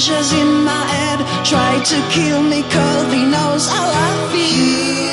strangers in my head try to kill me 'cause he knows I love you.